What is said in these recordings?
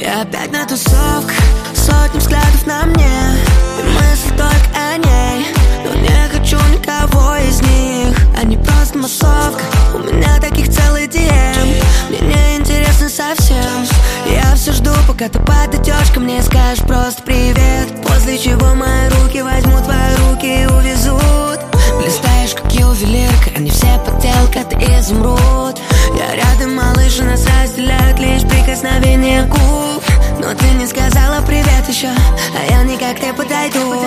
Я опять на тусовках, сотни взглядов на мне, и мысли только о ней, но не хочу никого из них. Они просто массовка, у меня таких целый DM. Мне не интересно совсем. Я все жду, пока ты подойдешь ко мне и скажешь просто привет. После чего мои руки возьмут твои руки и увезут. Блистаешь, как ювелирка, они все подделка, ты изумруд. Я рядом, малыш, и нас разделяют лишь прикосновение губ. Но ты не сказала привет еще, а я не как ты подойду.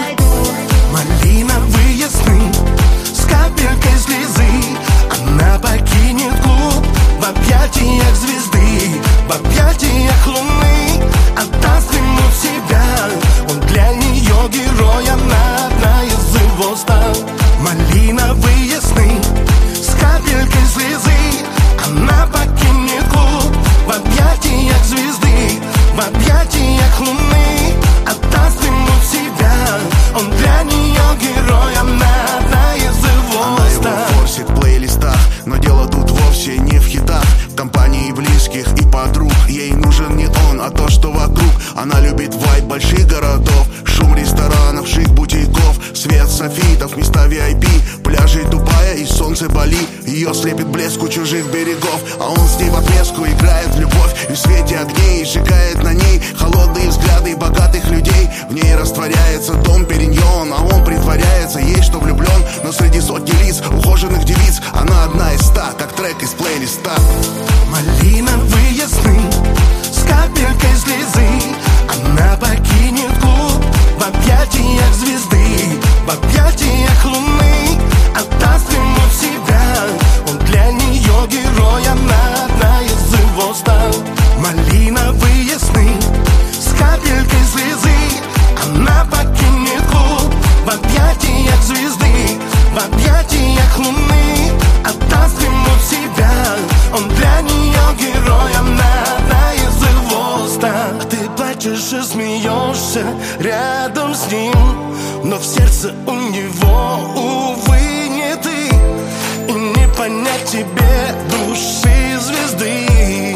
Малиновые сны с капелькой слезы, она покинет клуб в объятиях звезды, в объятиях луны, отдаст ему себя. Он для нее герой, она одна из его стан. Малиновые сны с капелькой слезы, она покинет клуб в объятиях звезды, в объятиях луны, отдаст ему себя. Он для нее герой, она одна из его стан. Она его форсит в плейлистах, но дело тут вовсе не в хитах. В компании близких и подруг ей нужен не он, а то, что вокруг. Она любит вайб больших городов, шум ресторанов, шик бутиков, свет софитов, места VIP, пляжи Дубая и солнце Бали. Ее слепит блеск у чужих берегов, а он с ней в отместку играет в любовь. И в свете огней сжигает на ней холодные взгляды богатых людей. В ней растворяется дом Периньон, а он притворяется ей, что влюблен. Но среди сотни лиц, ухоженных девиц, она одна из 100, как трек из плейлиста. Малиновые сны с капелькой слезы, она покинет клуб в объятиях звезды, в объятиях луны, отдаст ему себя. Он для нее герой, она одна из его стан. Малиновые сны с капелькой слезы, она покинет клуб в объятиях звезды, в объятиях луны, отдаст ему себя. Он для нее герой, она одна из его стан. Ты плачешь и смеешься рядом с ним, но в сердце у него, увы, не ты. И не понять тебе души звезды.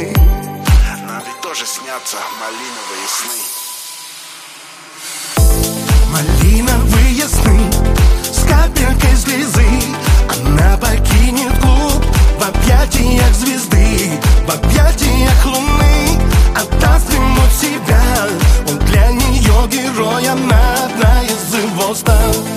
Нам ведь тоже снятся малиновые сны. Малиновые сны с капелькой слезы, она покинет клуб в объятиях звезды, в объятиях луны, отдаст ему себя. Он для нее герой, она одна из его стан.